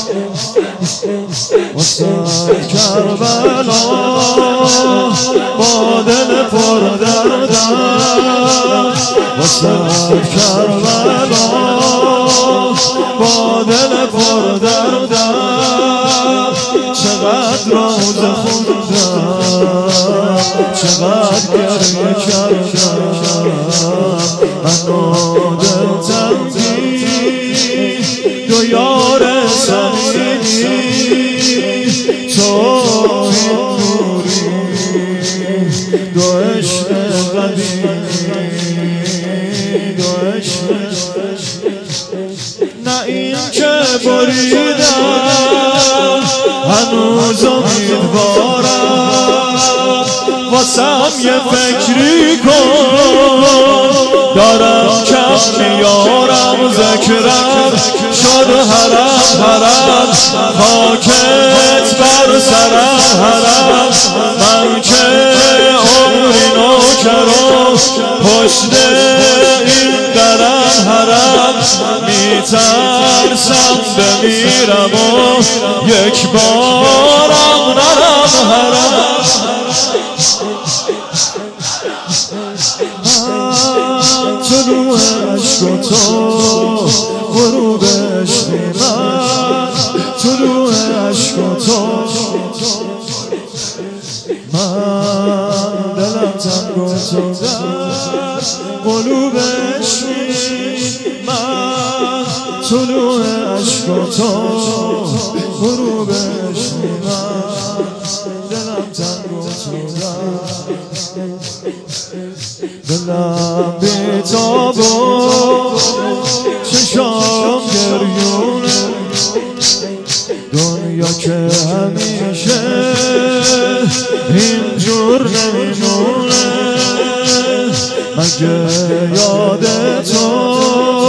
واسه کربلا با دل پر دردم واسه کربلا با دل پر دردم چقدر روز خوندم چقدر گریه کردم منو دلتنگی دو یار صمیمی تو این نوری دو عشق قدیمی دو عشق نه این که بریدم هنوز امیدوارم واسم یه فکری کن دارم کم میارم ذکرم شد حرم حرم خاکت بر سرم حرم من که عمری نوکرم پشت این درم حرم میترسم بمیرم و یک بارم نرم حرم طلوع عشق و تو غروب عشقی من طلوع عشق و تو من دلم تنگ و تو در قلوب عشقی من طلوع عشق و تو غروب عشقی من دلم تنگ و تو در دلم بی‌تاب و چشام گریونه دنیا که همیشه اینجور نمیمونه مگه یاد تو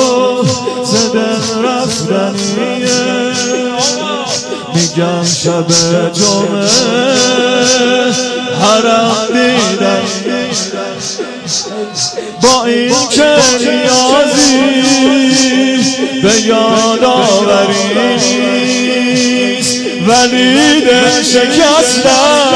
زدن رفتنیه میگم شب جمعه حرم دیدن با این که نیازی به یاد آوری نیست ولی دل شکستن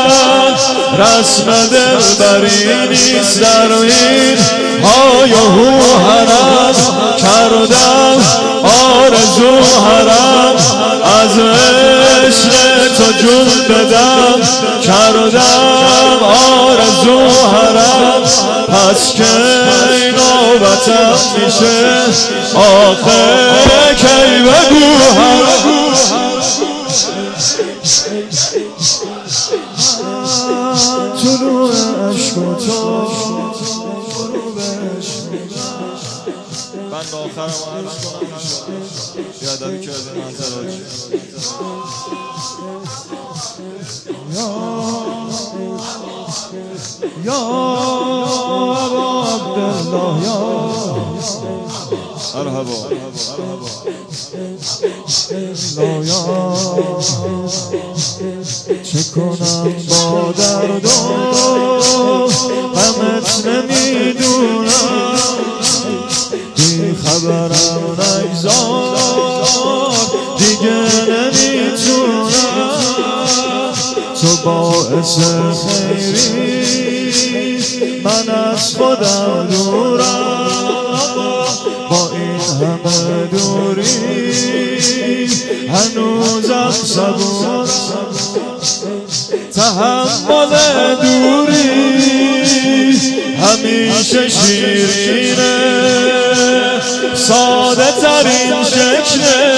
رسم دلبری نیست در این های و هو حرم کردم آرزو حرم از عشق تو جون بدم کردم آرزو حرم پس که نوبتم میشه آخه کی بگو حرم طلوع عشق و تو غروب عشق من با آخرم عرض کنم یادمی کرده منظر یا ابا عبدالله یا مرحبا چه کنم با درد و غمت نمیدونم بی خبرم نگذار دیگه نمیتونم تو باعث خیری من از خودم دورم با این همه دوری هنوزم صبور تحمل دوری همیشه شیرینه ساده ترین شکله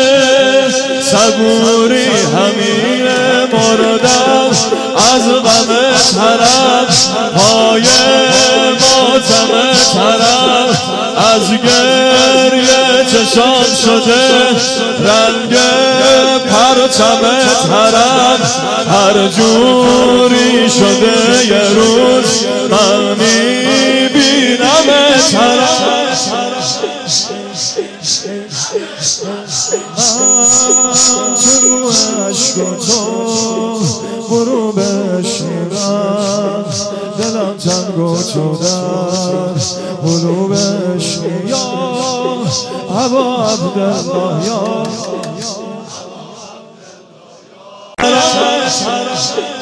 صبوری همینه مردم از غمت حرم پای ماتمت حرم از گریه چشام شده رنگ پرچمت حرم هر جوری شده یه روز من میبینمت حرم طلوع عشق و تو غروب عشقم دلم تنگ و تو در قلوب عشق یا ابا عبدالله یا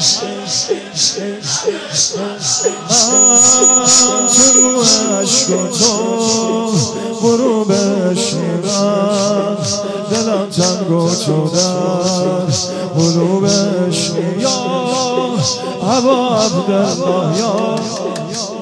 تو عشق تو غروب شیرم دلم تنگ و تو در قلوب شیرم یا ابا عبدالله یا